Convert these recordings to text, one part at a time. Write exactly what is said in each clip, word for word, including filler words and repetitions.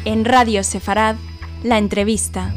En Radio Sefarad, la entrevista.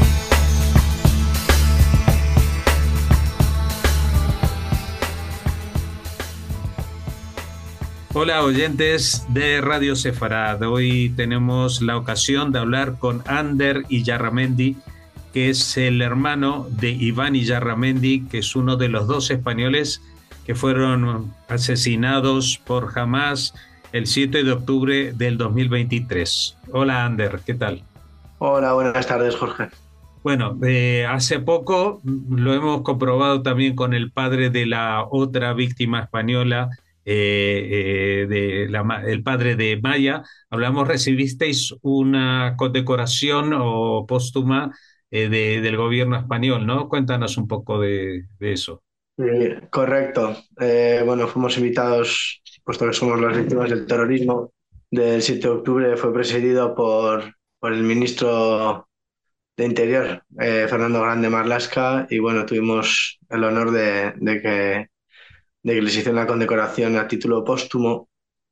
Hola oyentes de Radio Sefarad. Hoy tenemos la ocasión de hablar con Ander Iyarramendi, que es el hermano de Iván Iyarramendi, que es uno de los dos españoles que fueron asesinados por Hamás el siete de octubre del dos mil veintitrés. Hola Ander, ¿qué tal? Hola, buenas tardes, Jorge. Bueno, eh, hace poco lo hemos comprobado también con el padre de la otra víctima española, eh, eh, de la, el padre de Maya. Hablamos, recibisteis una condecoración o póstuma eh, de, del gobierno español, ¿no? Cuéntanos un poco de, de eso. Sí, correcto. Eh, bueno, fuimos invitados, puesto que somos las víctimas del terrorismo del siete de octubre, fue presidido por, por el ministro de Interior, eh, Fernando Grande Marlaska, y bueno, tuvimos el honor de, de que, de que les hicieron una condecoración a título póstumo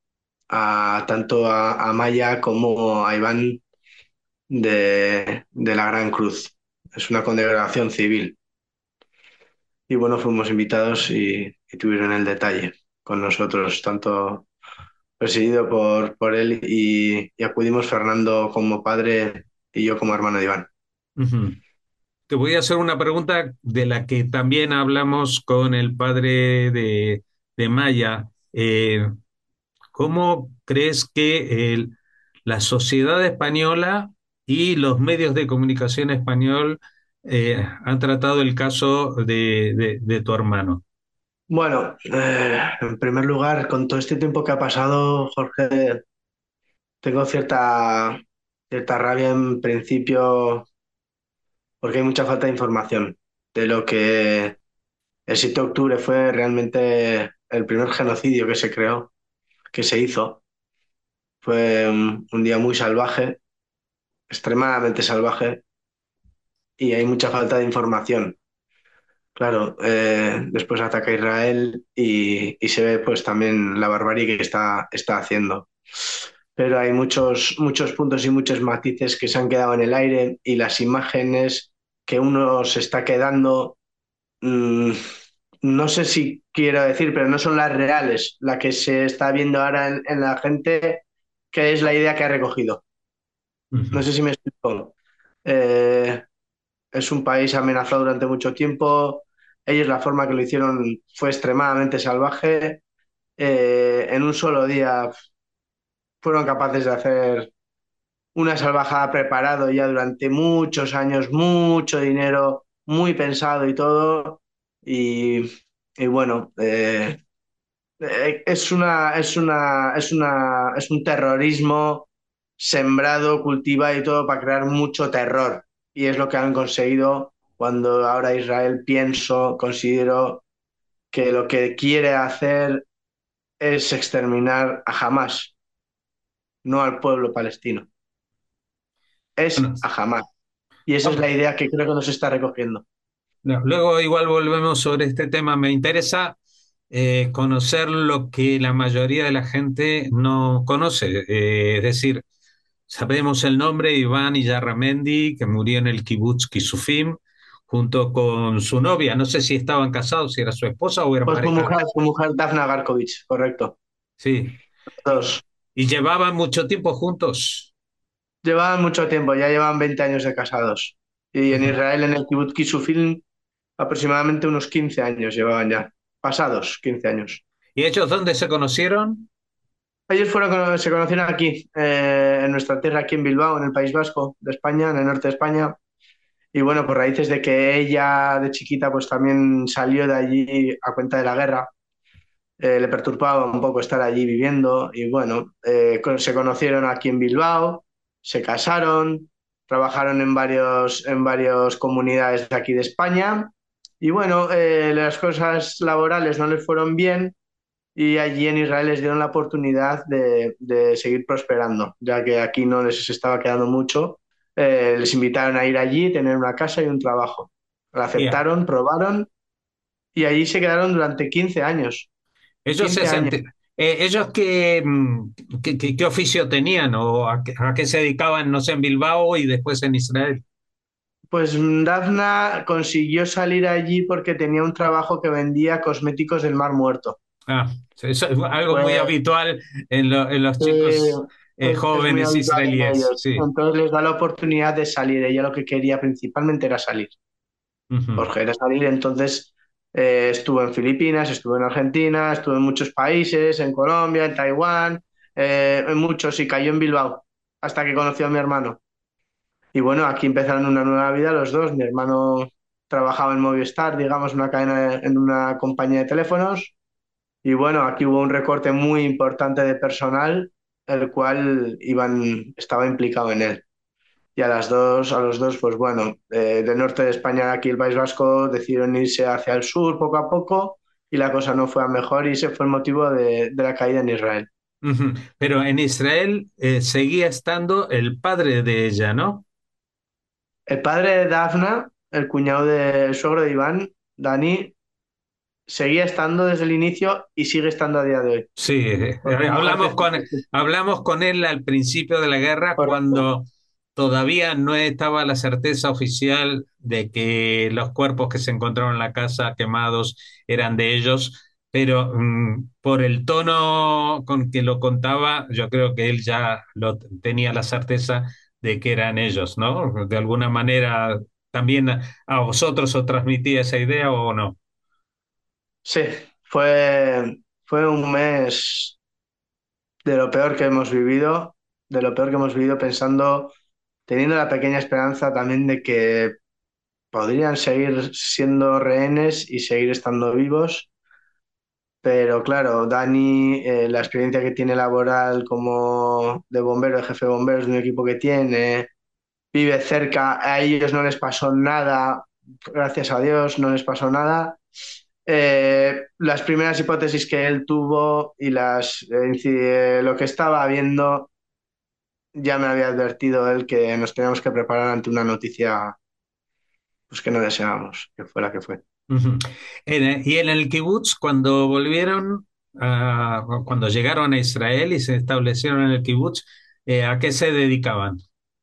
a tanto a, a Maya como a Iván de, de la Gran Cruz. Es una condecoración civil. Y bueno, fuimos invitados y, y tuvieron el detalle con nosotros, tanto presidido por, por él y, y acudimos Fernando como padre y yo como hermano de Iván. Ujú. Te voy a hacer una pregunta de la que también hablamos con el padre de, de Maya. Eh, ¿Cómo crees que el- la sociedad española y los medios de comunicación español eh, han tratado el caso de, de- de tu hermano? Bueno, eh, en primer lugar, con todo este tiempo que ha pasado, Jorge, tengo cierta, cierta rabia en principio porque hay mucha falta de información de lo que el siete de octubre fue realmente el primer genocidio que se creó, que se hizo. Fue un, un día muy salvaje, extremadamente salvaje, y hay mucha falta de información. Claro, eh, después ataca a Israel y, y se ve pues también la barbarie que está, está haciendo. Pero hay muchos, muchos puntos y muchos matices que se han quedado en el aire y las imágenes que uno se está quedando, mmm, no sé si quiero decir, pero no son las reales, la que se está viendo ahora en, en la gente, que es la idea que ha recogido. No Ujú. sé si me explico. Eh, Es un país amenazado durante mucho tiempo. Ellos la forma que lo hicieron fue extremadamente salvaje. Eh, en un solo día fueron capaces de hacer una salvajada preparado ya durante muchos años, mucho dinero, muy pensado y todo. Y, y bueno, eh, eh, es una, es una, es una, es un terrorismo sembrado, cultivado y todo para crear mucho terror. Y es lo que han conseguido cuando ahora Israel pienso, considero que lo que quiere hacer es exterminar a Hamas, no al pueblo palestino. Es Bueno, a Hamas. Y esa es la vamos. idea que creo que nos está recogiendo. No, luego igual volvemos sobre este tema. Me interesa eh, conocer lo que la mayoría de la gente no conoce. Eh, es decir, sabemos el nombre Iván Iyarramendi, que murió en el kibutz Kisufim, junto con su novia. No sé si estaban casados, si era su esposa o eran Pues su pareja. mujer, su mujer Dafna Garkovich, correcto. Sí. Y, Dos. y llevaban mucho tiempo juntos. Llevaban mucho tiempo, ya llevan veinte años de casados. Y en Ujú. Israel, en el kibbutz Kisufim, aproximadamente unos quince años llevaban ya. Pasados quince años. ¿Y ellos dónde se conocieron? Ellos fueron, se conocieron aquí, eh, en nuestra tierra, aquí en Bilbao, en el País Vasco de España, en el norte de España. Y bueno, por raíces de que ella de chiquita pues también salió de allí a cuenta de la guerra, eh, le perturbaba un poco estar allí viviendo y bueno, eh, con- se conocieron aquí en Bilbao, se casaron, trabajaron en varios, en varias comunidades de aquí de España y bueno, eh, las cosas laborales no les fueron bien y allí en Israel les dieron la oportunidad de, de seguir prosperando, ya que aquí no les estaba quedando mucho. Eh, les invitaron a ir allí, tener una casa y un trabajo. Lo Bien. aceptaron, probaron y allí se quedaron durante quince años. Ellos se quince años. senti- Eh, ¿ellos qué, mm, qué, qué- qué oficio tenían o a qué, a qué se dedicaban, no sé, en Bilbao y después en Israel? Pues mm, Dafna consiguió salir allí porque tenía un trabajo que vendía cosméticos del Mar Muerto. Ah, eso es algo muy Pues habitual en, lo- en los eh, chicos eh, es, es muy jóvenes habitual en israelíes, ellos. sí. Entonces les da la oportunidad de salir. Ella lo que quería principalmente era salir. Ujú, Jorge era salir, entonces eh, estuvo en Filipinas, estuvo en Argentina, estuvo en muchos países, en Colombia, en Taiwán, eh, en muchos, y cayó en Bilbao, hasta que conoció a mi hermano. Y bueno, aquí empezaron una nueva vida los dos. Mi hermano trabajaba en Movistar, digamos, una cadena, en una compañía de teléfonos. Y bueno, aquí hubo un recorte muy importante de personal, el cual Iván estaba implicado en él. Y a las dos, a los dos, pues bueno, eh, del norte de España, aquí el País Vasco, decidieron irse hacia el sur poco a poco y la cosa no fue a mejor y ese fue el motivo de, de la caída en Israel. ujú. Pero en Israel eh, seguía estando el padre de ella, ¿no? El padre de Dafna, el cuñado del suegro de Iván, Dani, seguía estando desde el inicio y sigue estando a día de hoy. Sí, eh, Con su mujer hablamos con, que- hablamos con él al principio de la guerra Correcto. cuando todavía no estaba la certeza oficial de que los cuerpos que se encontraron en la casa quemados eran de ellos, pero mm, por el tono con que lo contaba, yo creo que él ya lo, tenía la certeza de que eran ellos, ¿no? De alguna manera, ¿también a, a vosotros os transmitía esa idea o no? Sí, fue, fue un mes de lo peor que hemos vivido, de lo peor que hemos vivido pensando, teniendo la pequeña esperanza también de que podrían seguir siendo rehenes y seguir estando vivos, pero claro, Dani, eh, la experiencia que tiene laboral como de bombero, de jefe de bomberos de un equipo que tiene, vive cerca, a ellos no les pasó nada, gracias a Dios no les pasó nada. Eh, las primeras hipótesis que él tuvo y las, eh, inci- lo que estaba viendo, ya me había advertido él que nos teníamos que preparar ante una noticia pues, que no deseábamos, que fue la que fue. Ujú. En- y en el kibutz, cuando volvieron, a- cuando llegaron a Israel y se establecieron en el kibutz, eh, ¿a qué se dedicaban?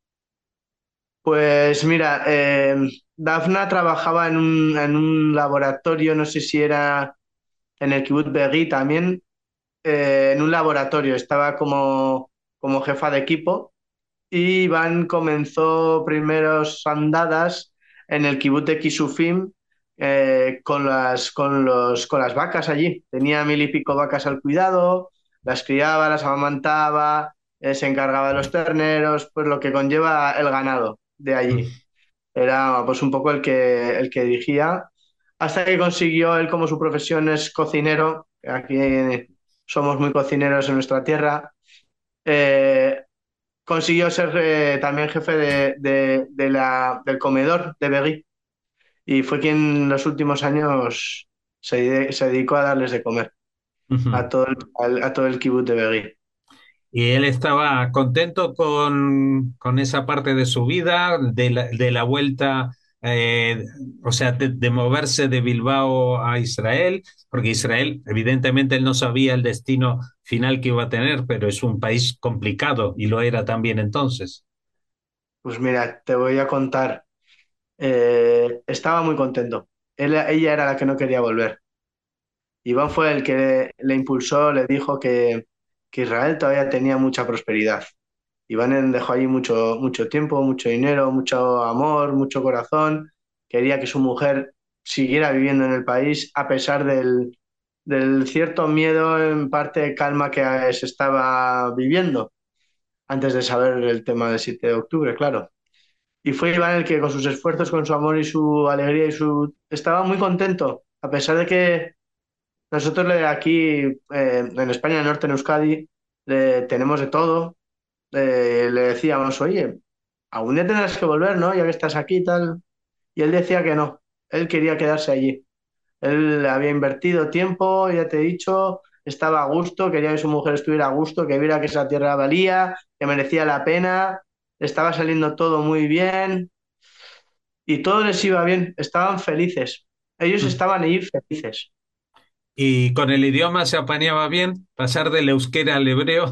Pues mira, eh, Dafna trabajaba en un, en un laboratorio, no sé si era en el Kibbutz Be'eri también, eh, en un laboratorio, estaba como, como jefa de equipo y Iván comenzó primeros andadas en el Kibbutz de Kisufim eh, con las, con los, con las vacas allí. Tenía mil y pico vacas al cuidado, las criaba, las amamantaba, eh, se encargaba de los terneros, pues lo que conlleva el ganado de allí. Era pues un poco el que, el que dirigía, hasta que consiguió él, como su profesión es cocinero, aquí somos muy cocineros en nuestra tierra, eh, consiguió ser eh, también jefe de, de- de la, del comedor de Begui y fue quien en los últimos años se, de- se dedicó a darles de comer a Ujú. todo el, al- a todo el kibutz de Begui. Y él estaba contento con, con esa parte de su vida, de la, de la vuelta, eh, o sea, de, de moverse de Bilbao a Israel, porque Israel, evidentemente, él no sabía el destino final que iba a tener, pero es un país complicado y lo era también entonces. Pues mira, te voy a contar. Eh, estaba muy contento. Él- ella era la que no quería volver. Iván fue el que le, le impulsó, le dijo que, que Israel todavía tenía mucha prosperidad. Iván dejó allí mucho, mucho tiempo, mucho dinero, mucho amor, mucho corazón. Quería que su mujer siguiera viviendo en el país a pesar del, del cierto miedo, en parte calma que se estaba viviendo antes de saber el tema del siete de octubre, claro. Y fue Iván el que con sus esfuerzos, con su amor y su alegría y su... estaba muy contento, a pesar de que nosotros le- aquí eh, en España, en el norte, en Euskadi, le- tenemos de todo. Eh, le decíamos, oye, algún día tendrás que volver, ¿no? Ya que estás aquí y tal. Y él decía que no, él quería quedarse allí. Él había invertido tiempo, ya te he dicho, estaba a gusto, quería que su mujer estuviera a gusto, que viera que esa tierra valía, que merecía la pena, estaba saliendo todo muy bien y todo les iba bien, estaban felices. Ellos estaban allí felices. ¿Y con el idioma se apañaba bien? ¿Pasar del euskera al hebreo?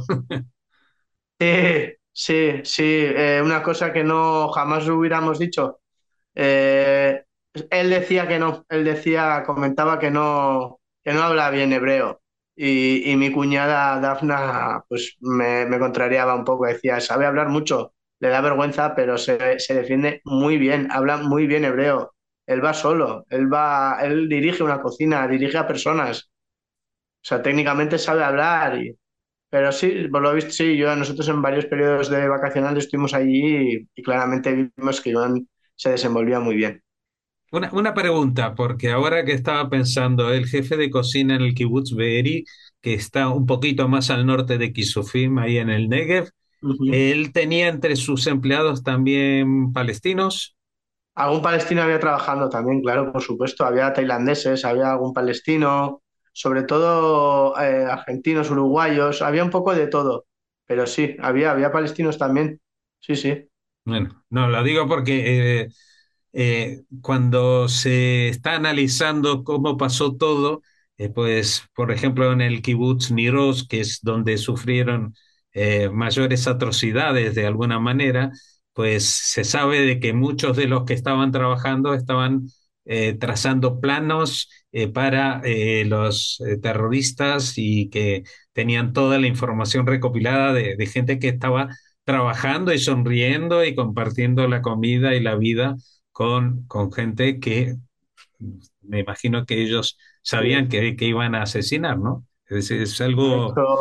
Sí, sí, sí, eh, una cosa que no jamás hubiéramos dicho. Eh, Él decía que no, él decía, comentaba que no, que no habla bien hebreo. Y, y mi cuñada Dafna, pues me, me contrariaba un poco, decía, sabe hablar mucho, le da vergüenza, pero se, se defiende muy bien, habla muy bien hebreo. Él va solo, él va, él dirige una cocina, dirige a personas, o sea, técnicamente sabe hablar. Y, pero sí, por lo visto, sí, yo, nosotros en varios periodos de vacacional estuvimos allí y, y claramente vimos que Iván se desenvolvía muy bien. Una, una pregunta, porque ahora que estaba pensando, el jefe de cocina en el Kibbutz Be'eri, que está un poquito más al norte de Kisufim, ahí en el Negev, Ujú. él tenía entre sus empleados también palestinos. Algún palestino había trabajando también, claro, por supuesto. Había tailandeses, había algún palestino, sobre todo eh, argentinos, uruguayos, había un poco de todo. Pero sí, había, había palestinos también. Sí, sí. Bueno, no, lo digo porque eh, eh, cuando se está analizando cómo pasó todo, eh, pues, por ejemplo, en el kibutz Niroz, que es donde sufrieron eh, mayores atrocidades de alguna manera, pues se sabe de que muchos de los que estaban trabajando estaban eh, trazando planos eh, para eh, los eh, terroristas y que tenían toda la información recopilada de, de gente que estaba trabajando y sonriendo y compartiendo la comida y la vida con, con gente que me imagino que ellos Sí. sabían que, que iban a asesinar, ¿no? Es, es De algo... hecho,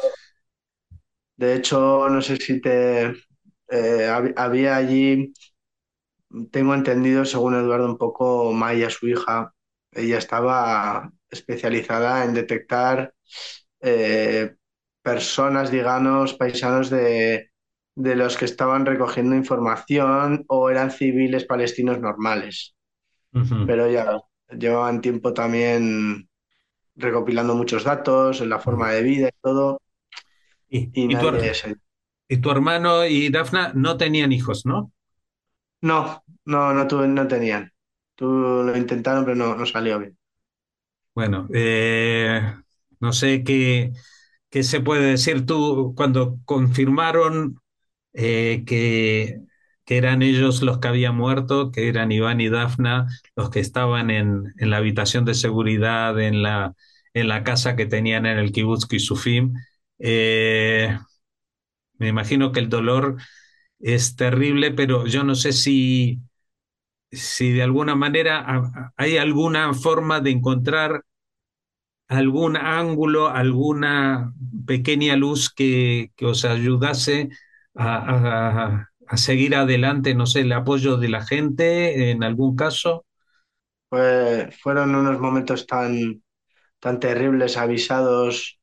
de hecho, no sé si te eh, hab- había allí, tengo entendido, según Eduardo, un poco Maya, su hija, ella estaba especializada en detectar eh, personas, digamos, paisanos de, de los que estaban recogiendo información o eran civiles palestinos normales. Ujú, Pero ya llevaban tiempo también recopilando muchos datos en la ujú. forma de vida y todo, Y, y y tu, nadie se... y tu hermano y Dafna no tenían hijos, ¿no? No, no, no, tuve, no tenían. Tú lo intentaron, pero no, no salió bien. Bueno, eh, no sé qué, qué se puede decir tú cuando confirmaron eh, que, que eran ellos los que habían muerto, que eran Iván y Dafna los que estaban en, en la habitación de seguridad, en la, en la casa que tenían en el Kibbutz Kisufim. Eh, Me imagino que el dolor es terrible, pero yo no sé si, si de alguna manera ha- hay alguna forma de encontrar algún ángulo, alguna pequeña luz que, que os ayudase a, a- a seguir adelante, no sé, el apoyo de la gente en algún caso. Fue- fueron unos momentos tan, tan terribles, avisados.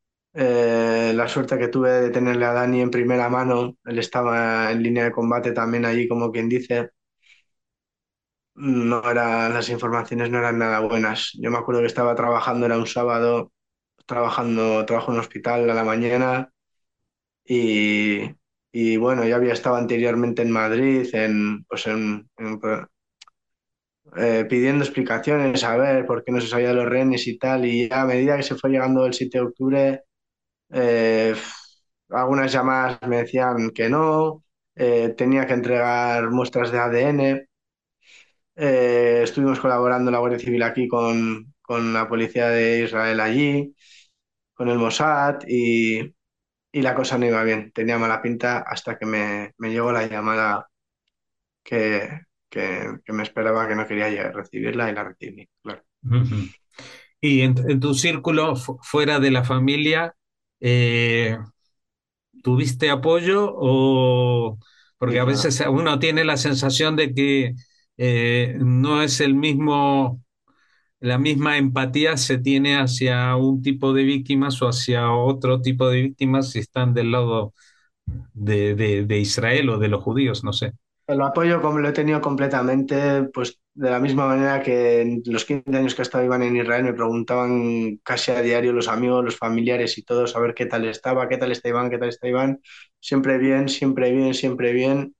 Eh, la suerte que tuve de tenerle a Dani en primera mano, él estaba en línea de combate también allí, como quien dice, no era, las informaciones no eran nada buenas. Yo me acuerdo que estaba trabajando, era un sábado, trabajando, trabajo en un hospital a la mañana y, y bueno, ya había estado anteriormente en Madrid, en, pues en, en, eh, pidiendo explicaciones, a ver por qué no se sabía de los rehenes y tal, y ya a medida que se fue llegando el siete de octubre, Eh, algunas llamadas me decían que no, eh, tenía que entregar muestras de A D N. Eh, estuvimos colaborando la Guardia Civil aquí con, con la policía de Israel allí, con el Mossad y, y la cosa no iba bien. Tenía mala pinta hasta que me, me llegó la llamada que, que, que me esperaba, que no quería llegar- recibirla y la recibí. Claro. Ujú. Y en, en tu círculo fu- fuera de la familia, eh, ¿tuviste apoyo o porque Sí, a claro. veces uno tiene la sensación de que eh, no es el mismo, la misma empatía se tiene hacia un tipo de víctimas o hacia otro tipo de víctimas si están del lado de, de, de Israel o de los judíos, no sé. El apoyo como lo he tenido completamente, pues de la misma manera que en los quince años que estaba Iván en Israel me preguntaban casi a diario los amigos, los familiares y todos a ver qué tal estaba, qué tal está Iván, qué tal está Iván. Siempre bien, siempre bien, siempre bien,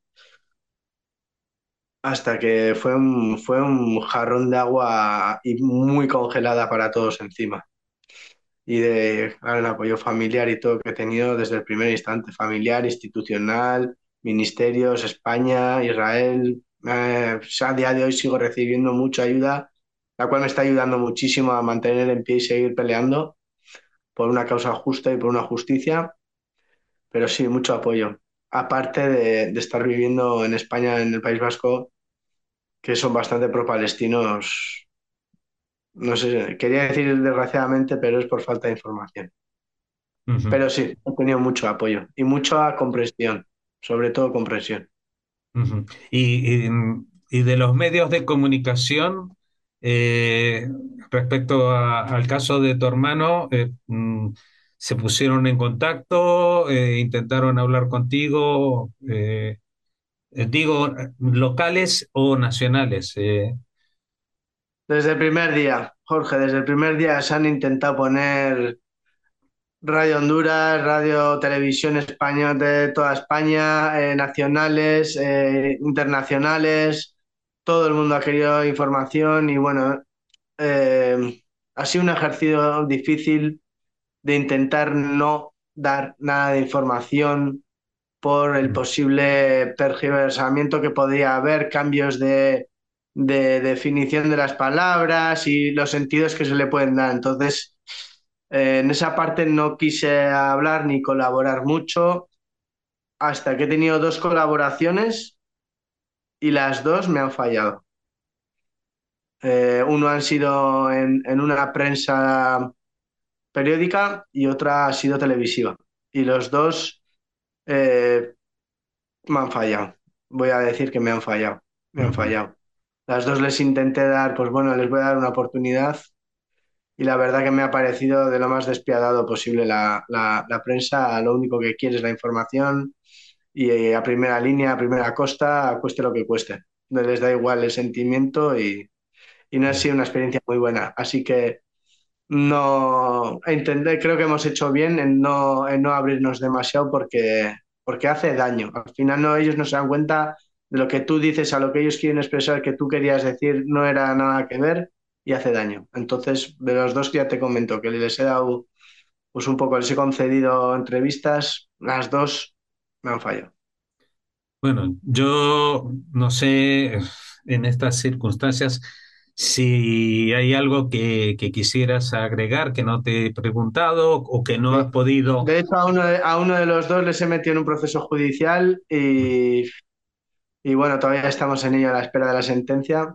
hasta que fue un, fue un jarrón de agua y muy congelada para todos encima. y de claro, el apoyo familiar y todo que he tenido desde el primer instante, familiar, institucional, ministerios, España, Israel. Eh, pues a día de hoy sigo recibiendo mucha ayuda, la cual me está ayudando muchísimo a mantener en pie y seguir peleando por una causa justa y por una justicia, pero sí, mucho apoyo. Aparte de, de estar viviendo en España, en el País Vasco, que son bastante pro-palestinos, no sé, quería decir desgraciadamente, pero es por falta de información. Ujú, Pero sí, he tenido mucho apoyo y mucha comprensión, sobre todo comprensión. ujú. Y, y- y de los medios de comunicación, eh, respecto a- al caso de tu hermano, eh, mm, ¿se pusieron en contacto, eh, intentaron hablar contigo? Eh, eh, digo, locales o nacionales. Eh, Desde el primer día, Jorge, desde el primer día se han intentado poner Radio Honduras, Radio Televisión Española de toda España, eh, nacionales, eh, internacionales, todo el mundo ha querido información y bueno, eh, ha sido un ejercicio difícil de intentar no dar nada de información por el posible tergiversamiento que podría haber, cambios de, de definición de las palabras y los sentidos que se le pueden dar. Entonces, eh, en esa parte no quise hablar ni colaborar mucho hasta que he tenido dos colaboraciones y las dos me han fallado. Eh, uno han sido en, en una prensa periódica y otra ha sido televisiva. Y los dos eh, me han fallado. Voy a decir que me han fallado. Me han ujú. fallado. Las dos les intenté dar, pues bueno, les voy a dar una oportunidad y la verdad que me ha parecido de lo más despiadado posible la, la, la prensa. Lo único que quiere es la información y eh, a primera línea, a primera costa, cueste lo que cueste. No les da igual el sentimiento y, y no ha sido una experiencia muy buena. Así que no entender, creo que hemos hecho bien en no, en no abrirnos demasiado porque, porque hace daño. Al final no, ellos no se dan cuenta de lo que tú dices, a lo que ellos quieren expresar, que tú querías decir, no era nada que ver y hace daño. Entonces, de los dos que ya te comento, que les he dado pues un poco, les he concedido entrevistas, las dos me han fallado. Bueno, yo no sé en estas circunstancias si hay algo que, que quisieras agregar que no te he preguntado o que no Sí. has podido. De hecho, a uno de, a uno de los dos les he metido en un proceso judicial y, y bueno, todavía estamos en ello a la espera de la sentencia.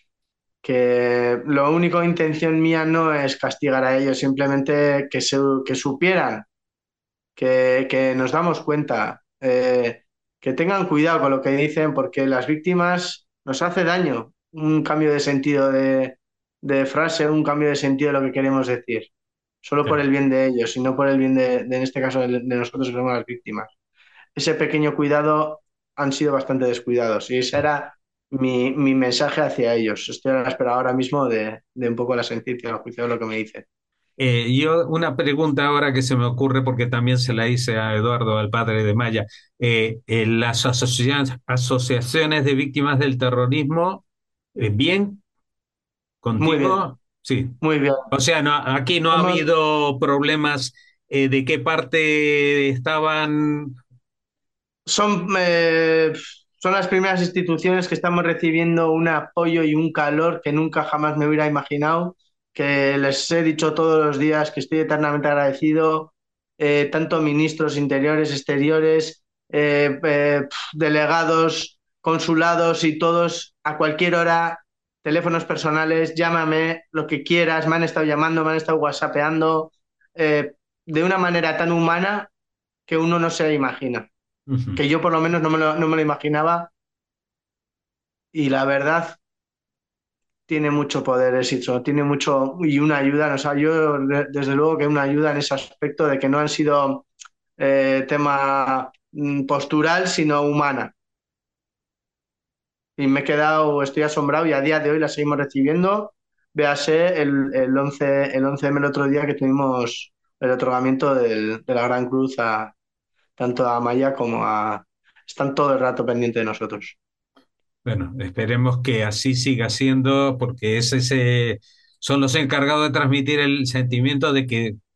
Que lo único intención mía no es castigar a ellos, simplemente que, se, que supieran, que, que nos damos cuenta, eh, que tengan cuidado con lo que dicen, porque las víctimas nos hace daño un cambio de sentido de, de frase, un cambio de sentido de lo que queremos decir, solo por el bien de ellos y no por el bien de, de en este caso, de, de nosotros que somos las víctimas. Ese pequeño cuidado han sido bastante descuidados y ese era mi, mi mensaje hacia ellos. Estoy a la espera ahora mismo de, de un poco la sentencia, el juicio de lo que me dicen. Eh, yo una pregunta ahora que se me ocurre porque también se la hice a Eduardo, al padre de Maya. Eh, eh, las asocia- asociaciones de víctimas del terrorismo, eh, ¿bien Muy bien, contigo? Sí. muy bien. O sea, no, aquí no ha Hemos, habido problemas, eh, de qué parte estaban. son, eh, son las primeras instituciones que estamos recibiendo un apoyo y un calor que nunca jamás me hubiera imaginado, que les he dicho todos los días que estoy eternamente agradecido, eh, tanto ministros interiores, exteriores, eh, eh, pf, delegados, consulados y todos a cualquier hora, teléfonos personales, llámame, lo que quieras, me han estado llamando, me han estado whatsappeando, eh, de una manera tan humana que uno no se imagina, Ujú. que yo por lo menos no me lo, no me lo imaginaba y la verdad tiene mucho poder éxito, tiene mucho y una ayuda, o sea, yo desde luego que una ayuda en ese aspecto de que no han sido eh, tema mm, postural, sino humana. Y me he quedado, estoy asombrado y a día de hoy la seguimos recibiendo. Véase el, el once el once eme el otro día que tuvimos el otorgamiento del- de la Gran Cruz a tanto a Maya como a... Están todo el rato pendientes de nosotros. Bueno, esperemos que así siga siendo, porque es ese, son los encargados de transmitir el sentimiento de que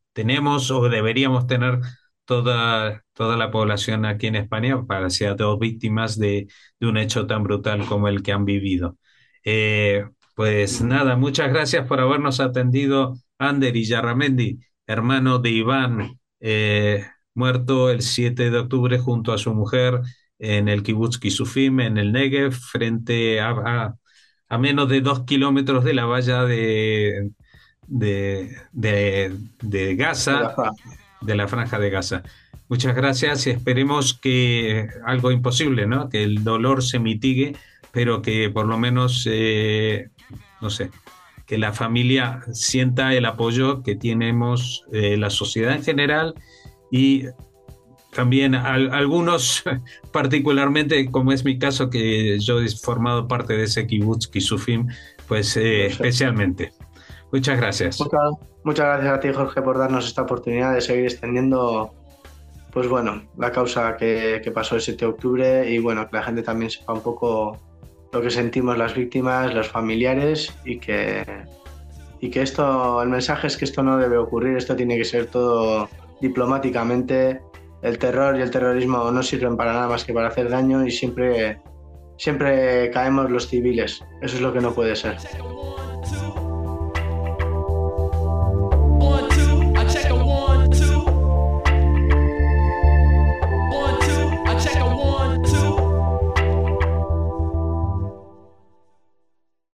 tenemos o deberíamos tener toda, toda la población aquí en España para ser dos víctimas de, de un hecho tan brutal como el que han vivido. Eh, pues Ujú. nada, muchas gracias por habernos atendido, Ander Illarramendi, hermano de Iván, eh, muerto el siete de octubre junto a su mujer en el kibutz Kisufim, en el Negev, frente a, a- a menos de dos kilómetros de la valla de, de, de- de De la Gaza, F A. de la Franja de Gaza. Muchas gracias y esperemos que algo imposible, ¿no? Que el dolor se mitigue, pero que por lo menos, eh, no sé, que la familia sienta el apoyo que tenemos, eh, la sociedad en general y también al- algunos, particularmente, como es mi caso, que yo he formado parte de ese kibutz Kisufim, pues eh, Perfecto. especialmente. Muchas gracias. Muchas, muchas gracias a ti, Jorge, por darnos esta oportunidad de seguir extendiendo, pues bueno, la causa que, que pasó el siete de octubre y bueno, que la gente también sepa un poco lo que sentimos las víctimas, los familiares y que, y que esto, el mensaje es que esto no debe ocurrir, esto tiene que ser todo diplomáticamente. El terror y el terrorismo no sirven para nada más que para hacer daño y siempre, siempre caemos los civiles. Eso es lo que no puede ser.